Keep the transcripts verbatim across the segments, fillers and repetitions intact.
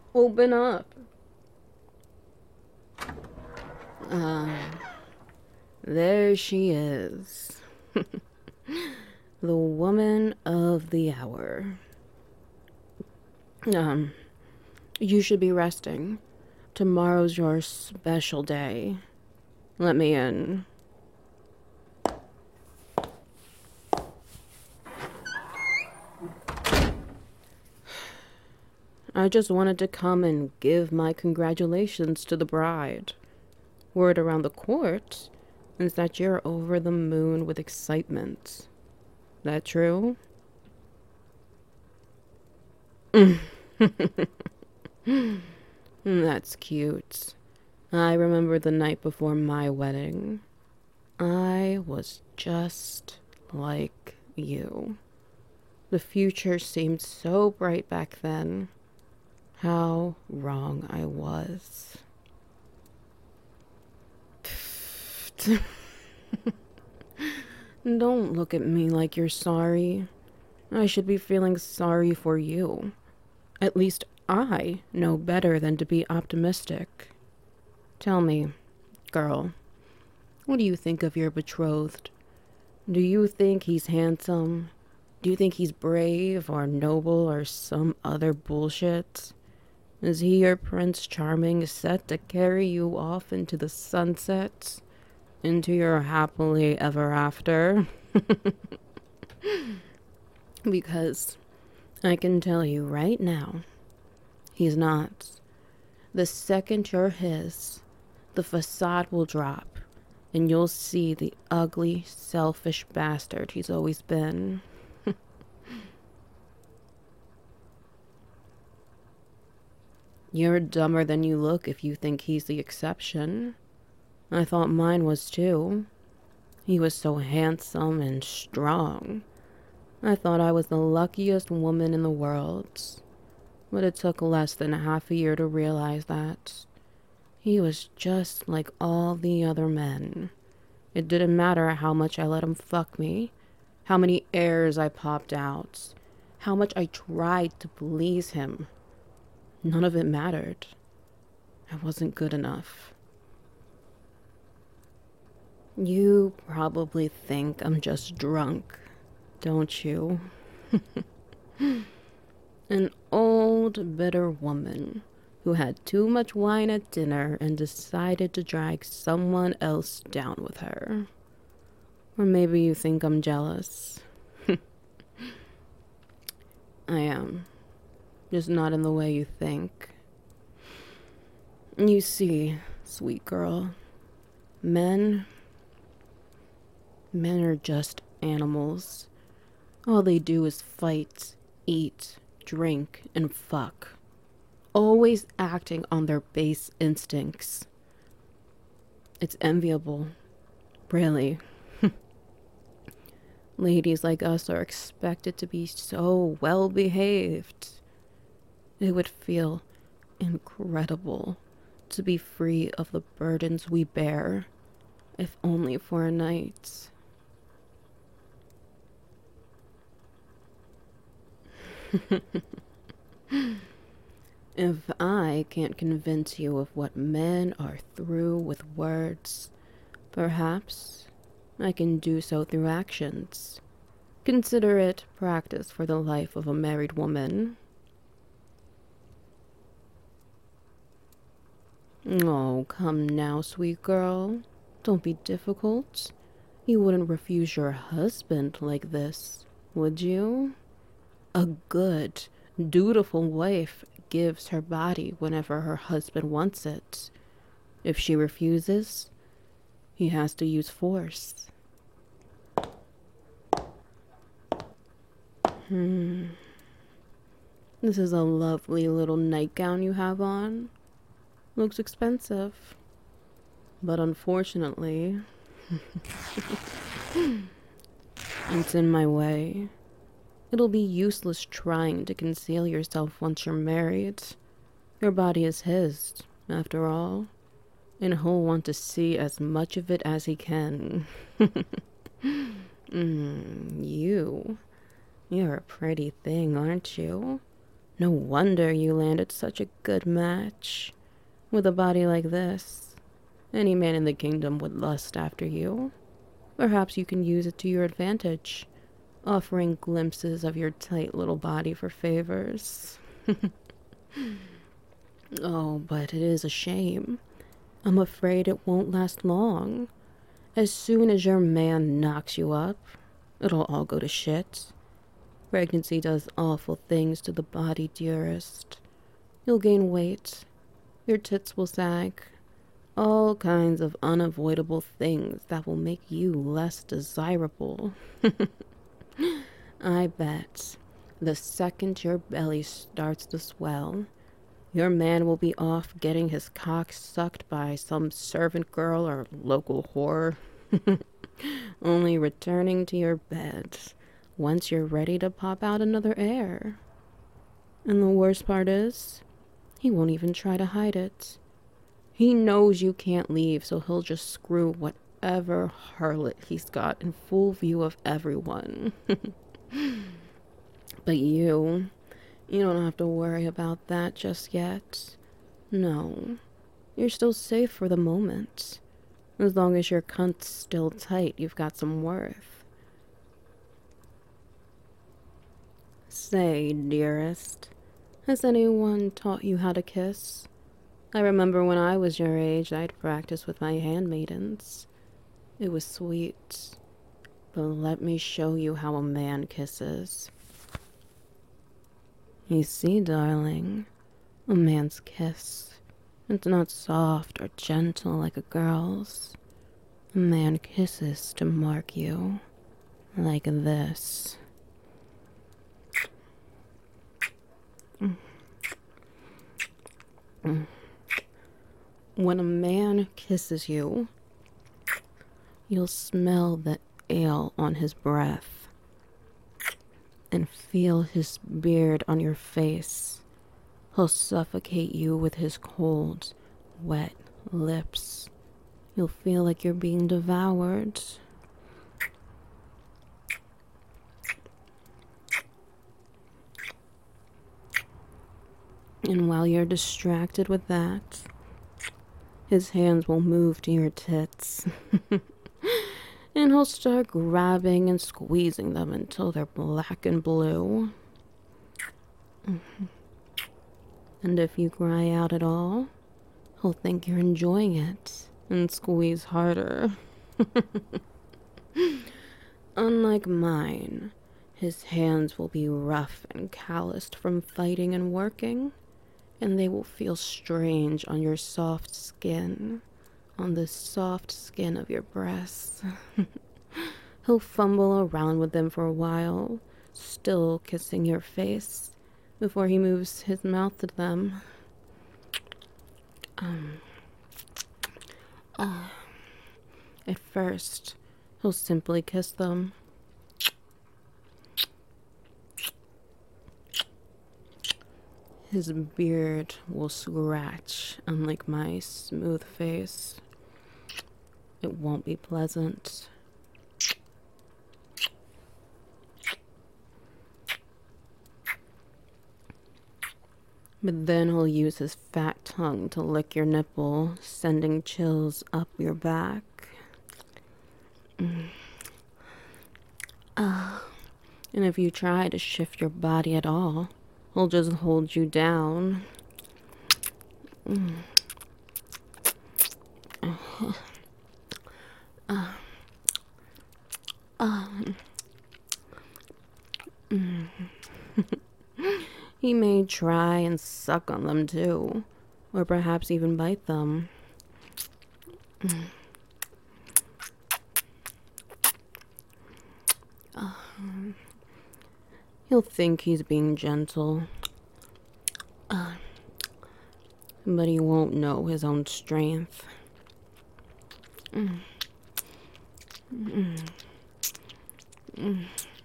Open up. Ah, there she is. The woman of the hour. Um, you should be resting. Tomorrow's your special day. Let me in. I just wanted to come and give my congratulations to the bride. Word around the court is that you're over the moon with excitement. That true? That's cute. I remember the night before my wedding. I was just like you. The future seemed so bright back then. How wrong I was. Don't look at me like you're sorry. I should be feeling sorry for you. At least I know better than to be optimistic. Tell me, girl, what do you think of your betrothed? Do you think he's handsome? Do you think he's brave or noble or some other bullshit? Is he your Prince Charming set to carry you off into the sunset? Into your happily ever after? Because I can tell you right now, he's not. The second you're his, the facade will drop, and you'll see the ugly, selfish bastard he's always been. You're dumber than you look if you think he's the exception. I thought mine was too. He was so handsome and strong. I thought I was the luckiest woman in the world. But it took less than half a year to realize that. He was just like all the other men. It didn't matter how much I let him fuck me, how many airs I popped out, how much I tried to please him. None of it mattered. I wasn't good enough. You probably think I'm just drunk, don't you? An old, bitter woman who had too much wine at dinner and decided to drag someone else down with her. Or maybe you think I'm jealous. I am. Just not in the way you think. You see, sweet girl, men. Men are just animals. All they do is fight, eat, drink, and fuck. Always acting on their base instincts. It's enviable. Really. Ladies like us are expected to be so well behaved. It would feel incredible to be free of the burdens we bear, if only for a night. If I can't convince you of what men are through with words, perhaps I can do so through actions. Consider it practice for the life of a married woman. Oh, come now, sweet girl. Don't be difficult. You wouldn't refuse your husband like this, would you? A good, dutiful wife gives her body whenever her husband wants it. If she refuses, he has to use force. Hmm. This is a lovely little nightgown you have on. Looks expensive. But unfortunately, it's in my way. It'll be useless trying to conceal yourself once you're married. Your body is his, after all, and he'll want to see as much of it as he can. mm, you. You're a pretty thing, aren't you? No wonder you landed such a good match. With a body like this, any man in the kingdom would lust after you. Perhaps you can use it to your advantage, offering glimpses of your tight little body for favors. Oh, but it is a shame. I'm afraid it won't last long. As soon as your man knocks you up, it'll all go to shit. Pregnancy does awful things to the body, dearest. You'll gain weight. Your tits will sag. All kinds of unavoidable things that will make you less desirable. I bet the second your belly starts to swell, your man will be off getting his cock sucked by some servant girl or local whore, only returning to your bed once you're ready to pop out another heir. And the worst part is, he won't even try to hide it. He knows you can't leave, so he'll just screw whatever harlot he's got in full view of everyone. But you, you don't have to worry about that just yet. No, you're still safe for the moment. As long as your cunt's still tight, you've got some worth. Say, dearest, has anyone taught you how to kiss? I remember when I was your age, I'd practice with my handmaidens. It was sweet. But let me show you how a man kisses. You see, darling, a man's kiss, it's not soft or gentle like a girl's. A man kisses to mark you, like this. Mm. Mm. When a man kisses you, you'll smell the ale on his breath and feel his beard on your face. He'll suffocate you with his cold, wet lips. You'll feel like you're being devoured. And while you're distracted with that, his hands will move to your tits. And he'll start grabbing and squeezing them until they're black and blue. And if you cry out at all, he'll think you're enjoying it and squeeze harder. Unlike mine, his hands will be rough and calloused from fighting and working, and they will feel strange on your soft skin, on the soft skin of your breasts. He'll fumble around with them for a while, still kissing your face, before he moves his mouth to them. Um, uh, at first, he'll simply kiss them. His beard will scratch, unlike my smooth face. It won't be pleasant. But then he'll use his fat tongue to lick your nipple, sending chills up your back. Mm. Uh, and if you try to shift your body at all, he'll just hold you down. Mm. Uh, uh, uh, mm. He may try and suck on them too, or perhaps even bite them. Mm. Uh, he'll think he's being gentle, uh, but he won't know his own strength. Mm. Mm. Mm.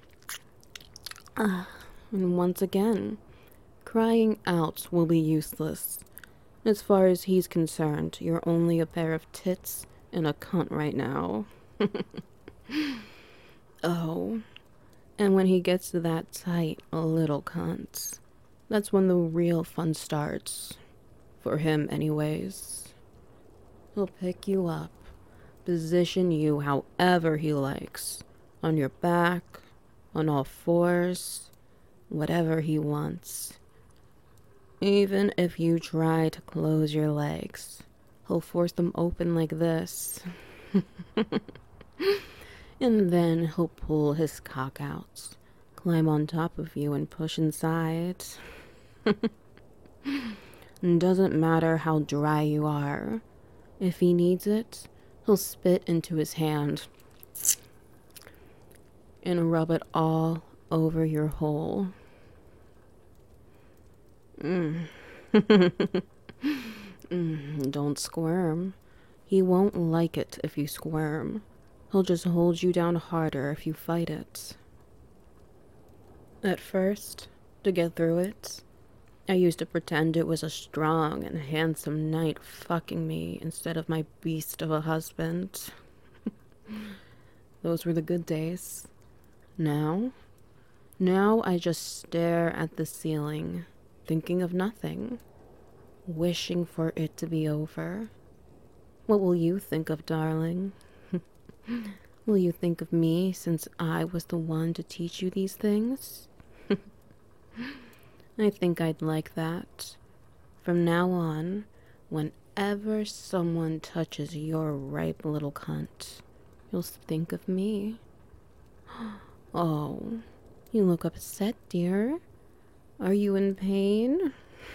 Uh, and once again, crying out will be useless. As far as he's concerned, you're only a pair of tits and a cunt right now. Oh, and when he gets to that tight little cunt, That's when the real fun starts. For him, anyways. He'll pick you up, position you however he likes, on your back, on all fours, whatever he wants. Even if you try to close your legs, he'll force them open like this. And then he'll pull his cock out, climb on top of you and push inside. Doesn't matter how dry you are. If he needs it, he'll spit into his hand and rub it all over your hole. Mm. mm, don't squirm. He won't like it if you squirm. He'll just hold you down harder if you fight it. At first, to get through it, I used to pretend it was a strong and handsome knight fucking me instead of my beast of a husband. Those were the good days. Now? Now I just stare at the ceiling, thinking of nothing, wishing for it to be over. What will you think of, darling? Will you think of me since I was the one to teach you these things? I think I'd like that. From now on, whenever someone touches your ripe little cunt, you'll think of me. Oh, you look upset, dear. Are you in pain?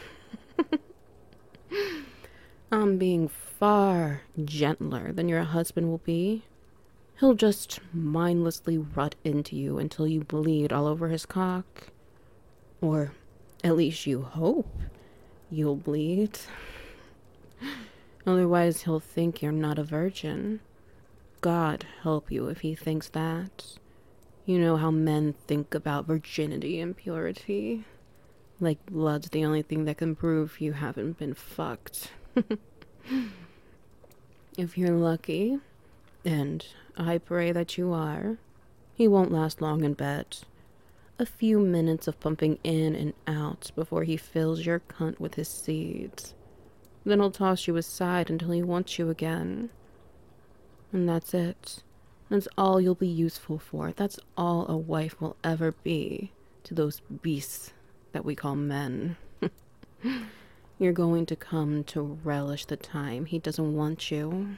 I'm being far gentler than your husband will be. He'll just mindlessly rut into you until you bleed all over his cock. Or at least you hope you'll bleed. Otherwise, he'll think you're not a virgin. God help you if he thinks that. You know how men think about virginity and purity. Like blood's the only thing that can prove you haven't been fucked. If you're lucky, and I pray that you are, he won't last long in bed. A few minutes of pumping in and out before he fills your cunt with his seeds. Then he'll toss you aside until he wants you again. And that's it. That's all you'll be useful for. That's all a wife will ever be to those beasts that we call men. You're going to come to relish the time he doesn't want you.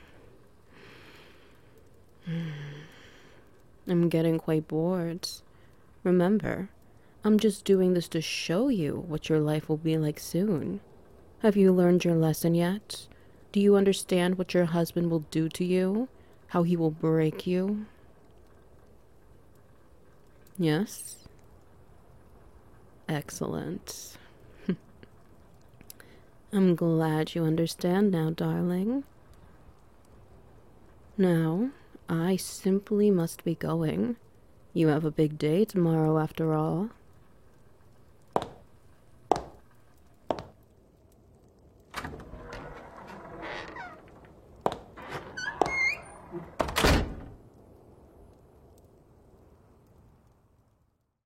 I'm getting quite bored. Remember, I'm just doing this to show you what your life will be like soon. Have you learned your lesson yet? Do you understand what your husband will do to you? How he will break you? Yes? Excellent. I'm glad you understand now, darling. Now, I simply must be going. You have a big day tomorrow, after all.